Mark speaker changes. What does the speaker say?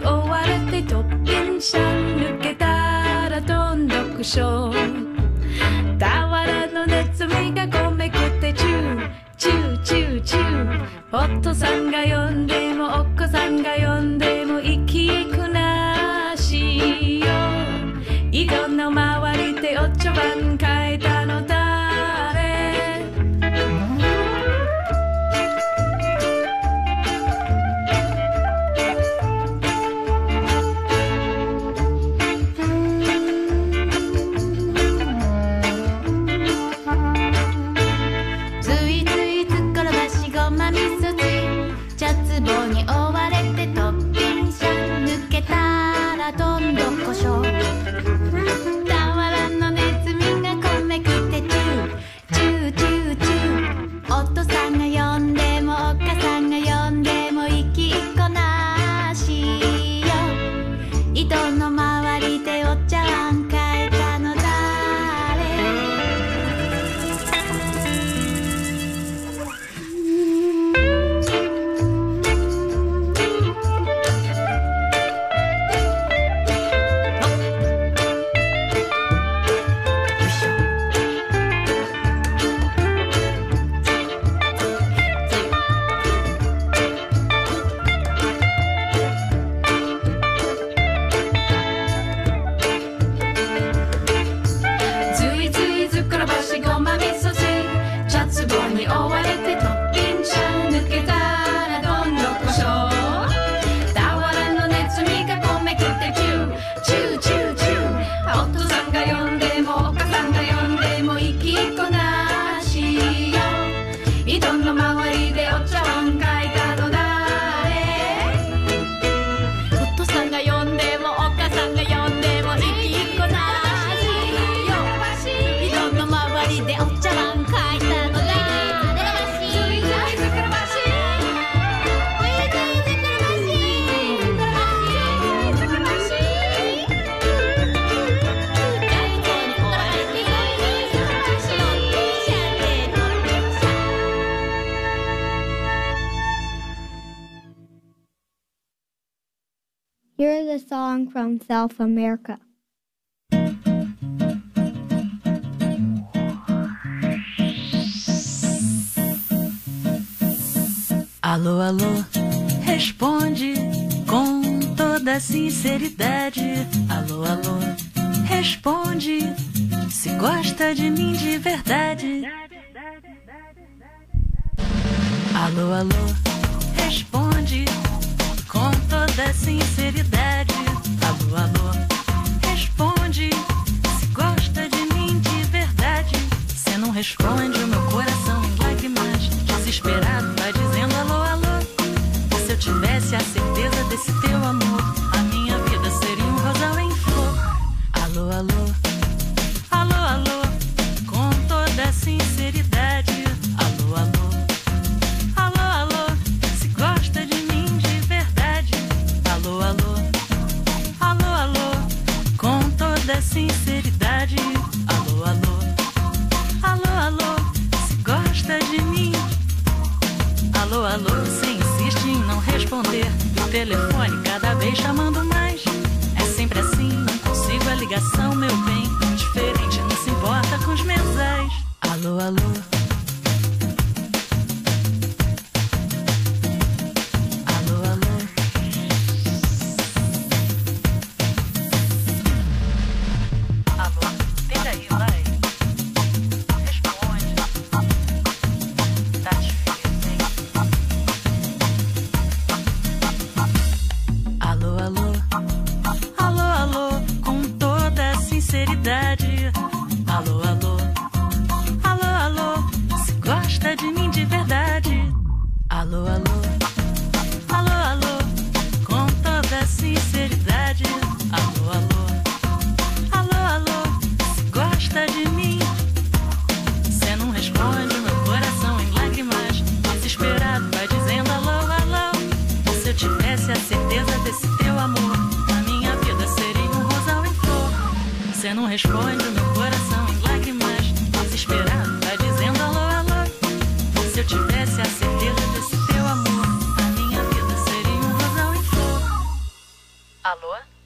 Speaker 1: 追われて突進車抜けたらどんどくしょ俵のネズミがこめくってチューチューチューチューお父さんが呼んでもお子さんが呼んでも息くなしよ井戸の周りでお茶碗変えたの誰
Speaker 2: 棒に追われて突進車抜けたらどんどこしょ俵のネズミがこめくってチューチューチューチューお父さんが呼んでもお母さんが呼んでも息っこなしよ井戸の周りでお茶碗変えたの誰
Speaker 3: Here's a song from South America.
Speaker 4: Alô, alô, responde com toda sinceridade. Alô, alô, responde se gosta de mim de verdade. Alô, alô, responde com toda sinceridade. Alô, alô, responde se gosta de mim de verdade. Cê não responde, o meu coração em lágrimas, desesperado, vai dizendo alô, alô. Se eu tivesse a certeza desse teu amor, a minha vida seria um rosal em flor. Alô, alô, alô, alô, com toda sinceridade. Alô, alô, alô, alô, se gosta de mim de verdade. Alô, alô, alô, alô, com toda sinceridade. Alô, alô, alô, alô, se gosta de mim. Alô, alô, você insiste em não responder. O telefone cada vez chamando mais. É sempre assim, não consigo a ligação, meu bem. Diferente, não se importa com os mensais. Alô, alô, alô, alô. Alô, pega aí, vai. Responde. Tá difícil, hein? Alô, alô, alô, alô, com toda sinceridade. Alô, alô, alô, alô, se gosta de mim de verdade. Alô, alô, alô, alô, com toda sinceridade. Alô, alô, alô, alô, se gosta de mim. Cê não responde, meu coração em lágrimas, desesperado, vai dizendo alô, alô. Se eu tivesse a certeza desse teu amor, a minha vida seria um rosal em flor. Cê não responde, meu coração em lágrimas, desesperado, vai dizendo alô, alô. Se eu tivesse a certeza desse teu amor, a minha vida seria um rosal em flor. Alô?